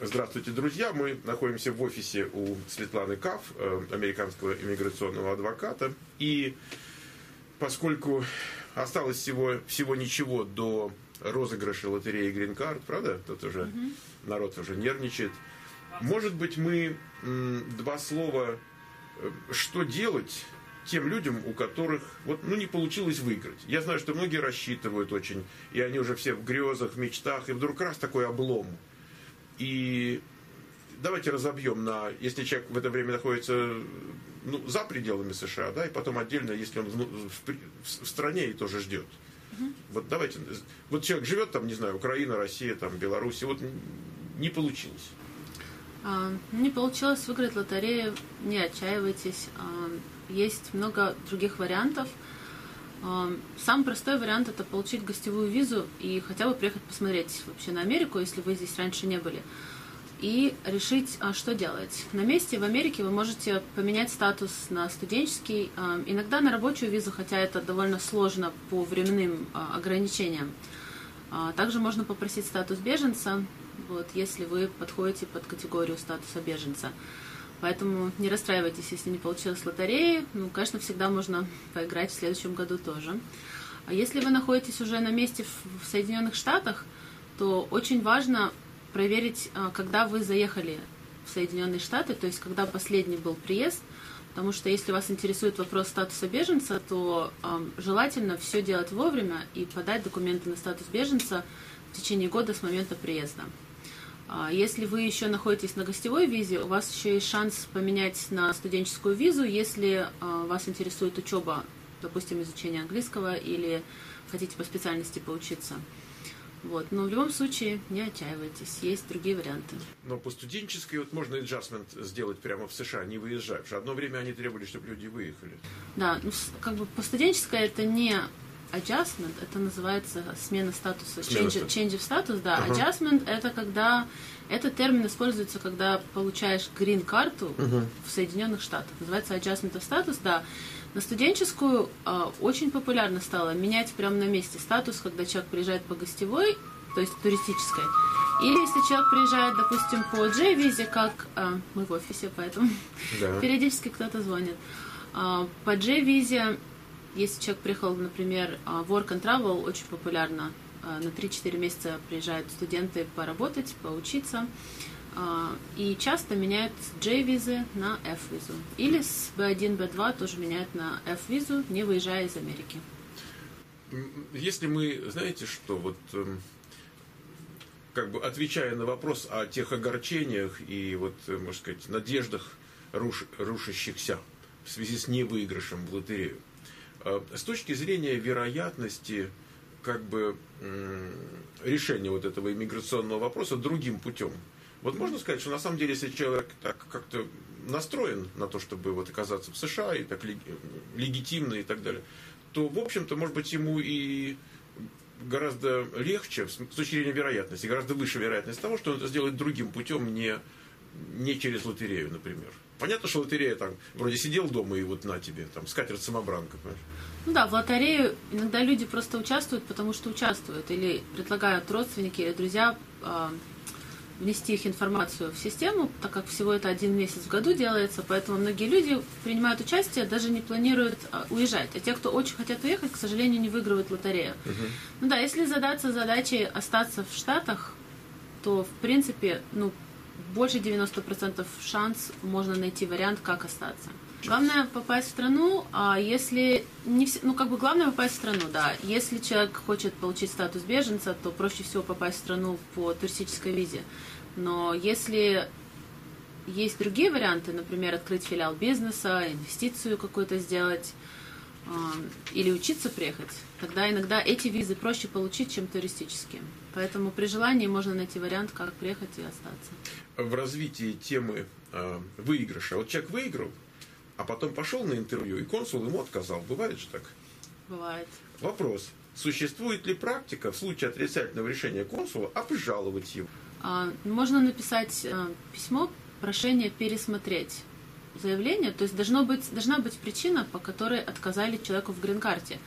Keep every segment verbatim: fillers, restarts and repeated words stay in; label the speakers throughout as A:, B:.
A: Здравствуйте, друзья. Мы находимся в офисе у Светланы Каф, американского иммиграционного адвоката. И поскольку осталось всего, всего ничего до розыгрыша лотереи Green Card, правда? Тут уже mm-hmm. народ уже нервничает. Может быть, мы м, два слова, что делать тем людям, у которых вот, ну, не получилось выиграть. Я знаю, что многие рассчитывают очень, и они уже все в грезах, в мечтах, и вдруг раз такой облом. И давайте разобьем на, если человек в это время находится, ну, за пределами США, да, и потом отдельно, если он в, в, в стране и тоже ждет. Uh-huh. Вот давайте, вот человек живет там, не знаю, Украина, Россия, там, Беларусь, и вот не получилось.
B: А, не получилось выиграть лотерею, не отчаивайтесь. А, есть много других вариантов. А, самый простой вариант — это получить гостевую визу и хотя бы приехать посмотреть вообще на Америку, если вы здесь раньше не были, и решить, а, что делать. На месте в Америке вы можете поменять статус на студенческий, а, иногда на рабочую визу, хотя это довольно сложно по временным а, ограничениям. А, также можно попросить статус беженца, вот, если вы подходите под категорию статуса беженца. Поэтому не расстраивайтесь, если не получилось лотереи. Ну, конечно, всегда можно поиграть в следующем году тоже. А если вы находитесь уже на месте в Соединенных Штатах, то очень важно проверить, когда вы заехали в Соединенные Штаты, то есть когда последний был приезд, потому что если вас интересует вопрос статуса беженца, то э, желательно все делать вовремя и подать документы на статус беженца в течение года с момента приезда. Если вы еще находитесь на гостевой визе, у вас еще есть шанс поменять на студенческую визу, если вас интересует учеба, допустим, изучение английского или хотите по специальности поучиться. Вот. Но в любом случае не отчаивайтесь, есть другие варианты.
A: Но по студенческой вот можно adjustment сделать прямо в США, не выезжая. Потому что одно время они требовали, чтобы люди выехали.
B: Да, ну, как бы по студенческой это не adjustment, это называется смена статуса,
A: смена
B: change, change of status, да. Uh-huh. Adjustment — это когда, этот термин используется, когда получаешь грин-карту uh-huh. в Соединенных Штатах. Называется adjustment of status, да. На студенческую э, очень популярно стало менять прямо на месте статус, когда человек приезжает по гостевой, то есть туристической. Или если человек приезжает, допустим, по J-визе, как э, мы в офисе, поэтому да. периодически кто-то звонит. Э, по J-визе, если человек приехал, например, work and travel, очень популярно, на три-четыре месяца приезжают студенты поработать, поучиться, и часто меняют с J-визы на F-визу. Или с би один, би два тоже меняют на F-визу, не выезжая из Америки.
A: Если мы, знаете что, вот как бы отвечая на вопрос о тех огорчениях и вот, можно сказать, надеждах руш, рушащихся в связи с невыигрышем в лотерею, с точки зрения вероятности как бы решения вот этого иммиграционного вопроса другим путем, вот можно сказать, что на самом деле, если человек так как-то настроен на то, чтобы вот оказаться в США и так легитимно и так далее, то, в общем-то, может быть, ему и гораздо легче, с точки зрения вероятности, гораздо выше вероятность того, что он это сделает другим путем, не, не через лотерею, например. Понятно, что лотерея там вроде сидел дома и вот на тебе, там, скатерть-самобранка, понимаешь?
B: Ну да, в лотерею иногда люди просто участвуют, потому что участвуют, или предлагают родственники или друзья э, внести их информацию в систему, так как всего это один месяц в году делается, поэтому многие люди принимают участие, даже не планируют э, уезжать. А те, кто очень хотят уехать, к сожалению, не выигрывают лотерею. Uh-huh. Ну да, если задаться задачей остаться в Штатах, то, в принципе, ну, больше девяносто процентов шанс можно найти вариант, как остаться. Главное попасть в страну, а если не все, ну как бы главное попасть в страну, да. Если человек хочет получить статус беженца, то проще всего попасть в страну по туристической визе. Но если есть другие варианты, например, открыть филиал бизнеса, инвестицию какую-то сделать, или учиться приехать, тогда иногда эти визы проще получить, чем туристические. Поэтому при желании можно найти вариант, как приехать и остаться.
A: В развитии темы э, выигрыша. Вот человек выиграл, а потом пошел на интервью, и консул ему отказал. Бывает же так?
B: Бывает.
A: Вопрос. Существует ли практика в случае отрицательного решения консула обжаловать его?
B: А, можно написать а, письмо, прошение пересмотреть заявление, то есть должно быть, должна быть причина, по которой отказали человеку в грин-карте.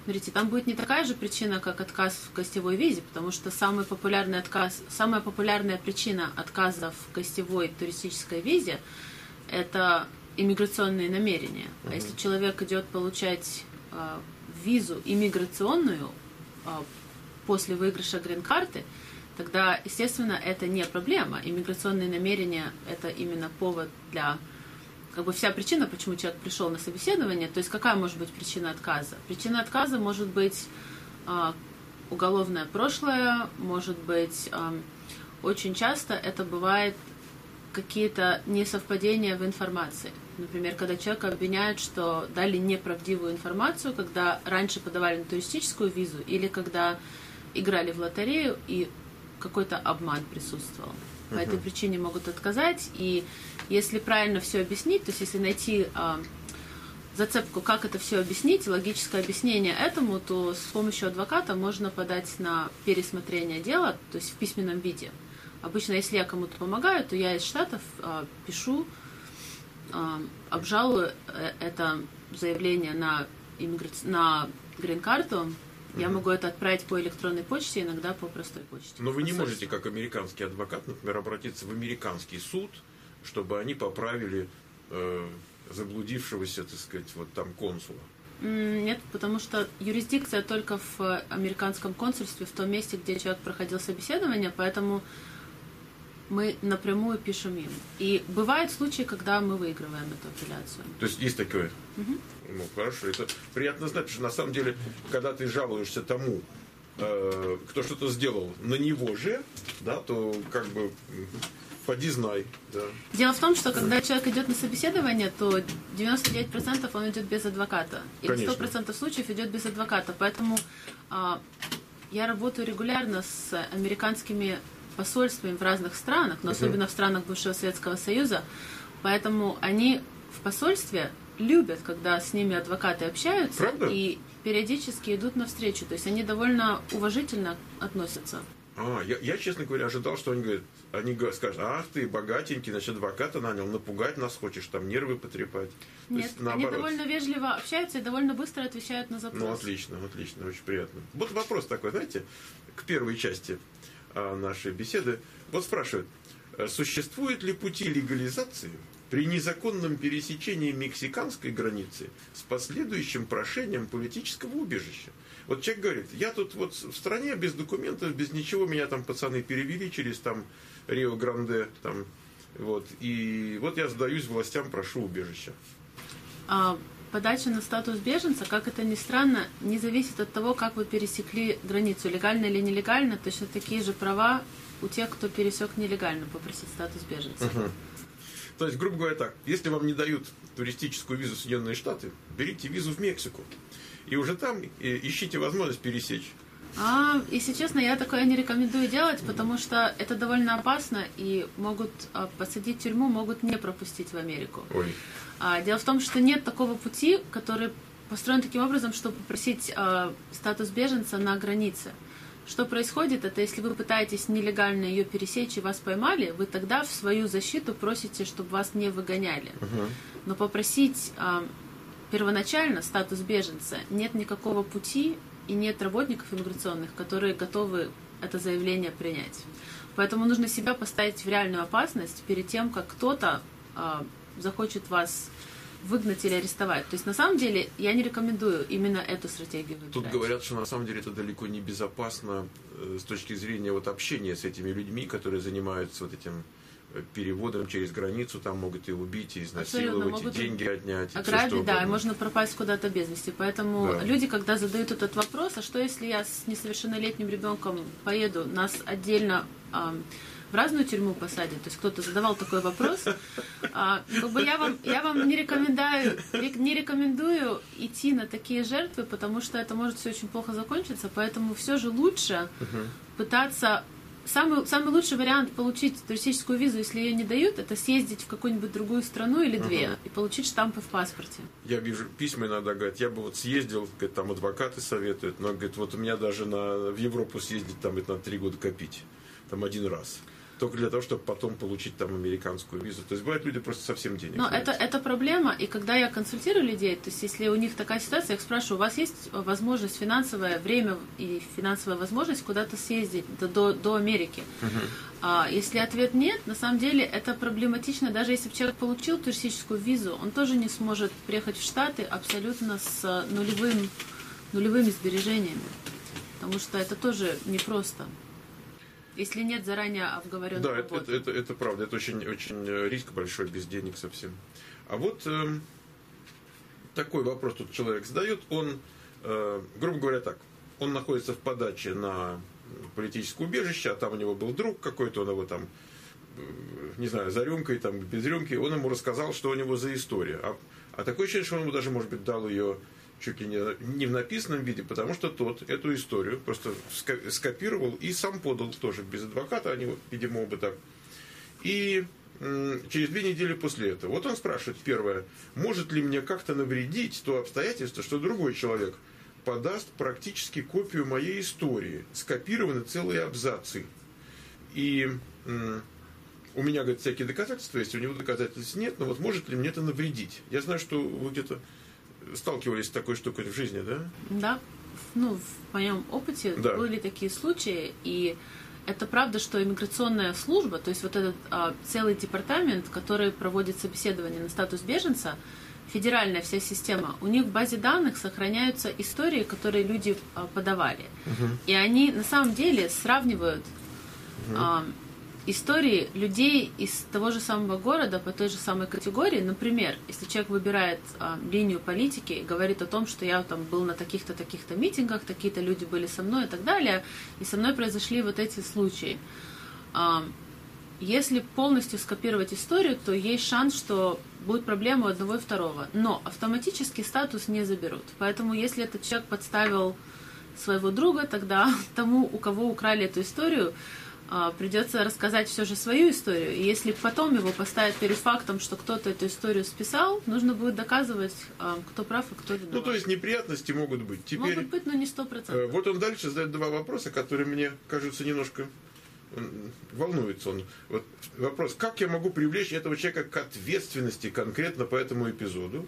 B: Смотрите, там будет не такая же причина, как отказ в гостевой визе, потому что самый популярный отказ, самая популярная причина отказа в гостевой туристической визе – это иммиграционные намерения. Uh-huh. А если человек идет получать э, визу иммиграционную э, после выигрыша грин-карты, тогда, естественно, это не проблема. Иммиграционные намерения – это именно повод для… Как бы вся причина, почему человек пришел на собеседование, то есть какая может быть причина отказа? Причина отказа может быть э, уголовное прошлое, может быть, э, очень часто это бывает какие-то несовпадения в информации. Например, когда человека обвиняют, что дали неправдивую информацию, когда раньше подавали на туристическую визу или когда играли в лотерею и какой-то обман присутствовал. По этой причине могут отказать. И если правильно все объяснить, то есть если найти э, зацепку, как это все объяснить, логическое объяснение этому, то с помощью адвоката можно подать на пересмотрение дела, то есть в письменном виде. Обычно, если я кому-то помогаю, то я из Штатов э, пишу, э, обжалую это заявление на, иммигра... на грин-карту. Я могу это отправить по электронной почте, иногда по простой почте.
A: Но вы не можете, как американский адвокат, например, обратиться в американский суд, чтобы они поправили э, заблудившегося, так сказать, вот там консула.
B: Нет, потому что юрисдикция только в американском консульстве, в том месте, где человек проходил собеседование, поэтому мы напрямую пишем им. И бывают случаи, когда мы выигрываем эту апелляцию.
A: То есть есть такое?
B: Угу.
A: Ну, хорошо. Это приятно знать, потому что на самом деле, когда ты жалуешься тому, э, кто что-то сделал на него же, да, то как бы поди знай. Да.
B: Дело в том, что когда человек идет на собеседование, то девяносто девять процентов он идет без адвоката. Или сто процентов случаев идет без адвоката. Поэтому э, я работаю регулярно с американскими посольствами в разных странах, но uh-huh. особенно в странах бывшего Советского Союза. Поэтому они в посольстве любят, когда с ними адвокаты общаются.
A: Правда?
B: И периодически идут навстречу. То есть они довольно уважительно относятся.
A: А, я, я, честно говоря, ожидал, что они говорят, они скажут, ах ты, богатенький, значит, адвоката нанял, напугать нас хочешь, там нервы потрепать. То
B: Нет,
A: есть,
B: они довольно вежливо общаются и довольно быстро отвечают на запрос.
A: Ну, отлично, отлично, очень приятно. Вот вопрос такой, знаете, к первой части а, нашей беседы. Вот спрашивают, существуют ли пути легализации при незаконном пересечении мексиканской границы с последующим прошением политического убежища? Вот человек говорит, я тут вот в стране без документов, без ничего, меня там пацаны перевели через там Рио-Гранде, там, вот, и вот я сдаюсь властям, прошу убежища.
B: А подача на статус беженца, как это ни странно, не зависит от того, как вы пересекли границу, легально или нелегально, точно такие же права у тех, кто пересек нелегально, попросить статус беженца.
A: Угу. То есть, грубо говоря так, если вам не дают туристическую визу в Соединенные Штаты, берите визу в Мексику. И уже там ищите возможность пересечь.
B: А, если честно, я такое не рекомендую делать, потому что это довольно опасно, и могут а, посадить в тюрьму, могут не пропустить в Америку.
A: Ой.
B: А, дело в том, что нет такого пути, который построен таким образом, чтобы попросить а, статус беженца на границе. Что происходит, это если вы пытаетесь нелегально ее пересечь и вас поймали, вы тогда в свою защиту просите, чтобы вас не выгоняли.
A: Угу.
B: Но попросить а, первоначально статус беженца нет никакого пути, и нет работников иммиграционных, которые готовы это заявление принять. Поэтому нужно себя поставить в реальную опасность перед тем, как кто-то э, захочет вас выгнать или арестовать. То есть, на самом деле, я не рекомендую именно эту стратегию выбирать.
A: Тут говорят, что на самом деле это далеко не безопасно э, с точки зрения вот, общения с этими людьми, которые занимаются вот этим переводом через границу, там могут и убить, и изнасиловать, и деньги отнять.
B: Ограбить, да, и можно пропасть куда-то без вести. Поэтому
A: да.
B: люди, когда задают этот вопрос, а что если я с несовершеннолетним ребенком поеду, нас отдельно а, в разную тюрьму посадят? То есть кто-то задавал такой вопрос. А, как бы я вам, я вам не рекомендую, не рекомендую идти на такие жертвы, потому что это может все очень плохо закончиться. Поэтому все же лучше uh-huh. пытаться. Самый, самый лучший вариант получить туристическую визу, если ее не дают, это съездить в какую-нибудь другую страну или две uh-huh. и получить штампы в паспорте.
A: Я вижу письма иногда, говорят, я бы вот съездил, говорит, там адвокаты советуют, но, говорит, вот у меня даже на, в Европу съездить, там это надо три года копить, там один раз. только для того, чтобы потом получить там американскую визу. То есть бывают люди просто совсем денег.
B: Но это, это проблема, и когда я консультирую людей, то есть если у них такая ситуация, я их спрашиваю, у вас есть возможность, финансовое время и финансовая возможность куда-то съездить до, до, до Америки? Uh-huh. А, если ответ нет, на самом деле это проблематично, даже если бы человек получил туристическую визу, он тоже не сможет приехать в Штаты абсолютно с нулевым, нулевыми сбережениями, потому что это тоже непросто. Если нет заранее обговоренного.
A: Да, это, это, это, это правда. Это очень, очень риск большой, без денег совсем. А вот э, такой вопрос тут человек задает. Он, э, грубо говоря, так. Он находится в подаче на политическое убежище, а там у него был друг какой-то, он его там, э, не знаю, за рюмкой, там, без рюмки. Он ему рассказал, что у него за история. А, а такое ощущение, что он ему даже, может быть, дал ее чуть ли не, не в написанном виде, потому что тот эту историю просто скопировал и сам подал тоже без адвоката, они, видимо, оба так. И м, через две недели после этого. Вот он спрашивает, первое, может ли мне как-то навредить то обстоятельство, что другой человек подаст практически копию моей истории, скопированы целые абзацы. И м, у меня, говорит, всякие доказательства есть, у него доказательств нет, но вот может ли мне это навредить? Я знаю, что вы где-то сталкивались с такой штукой в жизни, да?
B: Да. Ну, в моем опыте да. были такие случаи, и это правда, что иммиграционная служба, то есть вот этот а, целый департамент, который проводит собеседование на статус беженца, федеральная вся система, у них в базе данных сохраняются истории, которые люди а, подавали. Угу. И они на самом деле сравнивают угу. а, истории людей из того же самого города по той же самой категории. Например, если человек выбирает а, линию политики и говорит о том, что я там был на таких-то, таких-то митингах, такие-то люди были со мной и так далее, и со мной произошли вот эти случаи. А, если полностью скопировать историю, то есть шанс, что будет проблема у одного и второго. Но автоматически статус не заберут. Поэтому если этот человек подставил своего друга, тогда тому, у кого украли эту историю, придется рассказать все же свою историю. И если потом его поставят перед фактом, что кто-то эту историю списал, нужно будет доказывать, кто прав и кто виноват.
A: Ну, то есть неприятности могут быть. Теперь,
B: могут быть, но не сто процентов.
A: Вот он дальше задает два вопроса, которые мне кажутся немножко... Волнуется он. Вот вопрос, как я могу привлечь этого человека к ответственности конкретно по этому эпизоду?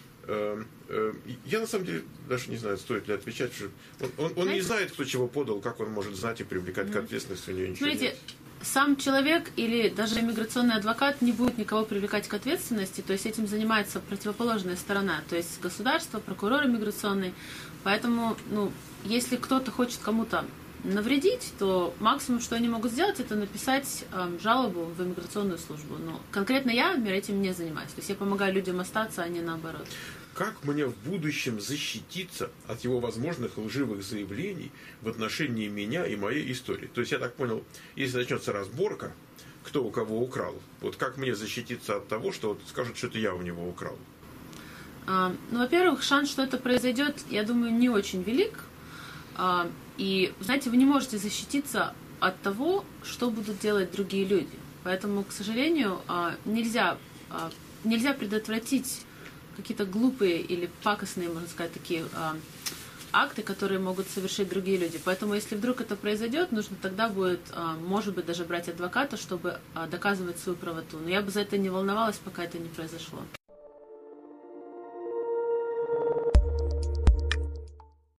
A: Я на самом деле даже не знаю, стоит ли отвечать, что он, он, он не знает, кто чего подал, как он может знать и привлекать mm-hmm. к ответственности, у него ничего
B: Смотрите,
A: нет.
B: Сам человек или даже иммиграционный адвокат не будет никого привлекать к ответственности, то есть этим занимается противоположная сторона, то есть государство, прокурор иммиграционный. Поэтому, ну, если кто-то хочет кому-то навредить, то максимум, что они могут сделать, это написать э, жалобу в иммиграционную службу. Но конкретно я этим не занимаюсь. То есть я помогаю людям остаться, а не наоборот.
A: Как мне в будущем защититься от его возможных лживых заявлений в отношении меня и моей истории? То есть я так понял, если начнется разборка, кто у кого украл, вот как мне защититься от того, что вот скажут, что это я у него украл?
B: А, ну, во-первых, шанс, что это произойдет, я думаю, не очень велик. А, И, знаете, вы не можете защититься от того, что будут делать другие люди. Поэтому, к сожалению, нельзя, нельзя предотвратить какие-то глупые или пакостные, можно сказать, такие акты, которые могут совершить другие люди. Поэтому, если вдруг это произойдет, нужно тогда будет, может быть, даже брать адвоката, чтобы доказывать свою правоту. Но я бы за это не волновалась, пока это не произошло.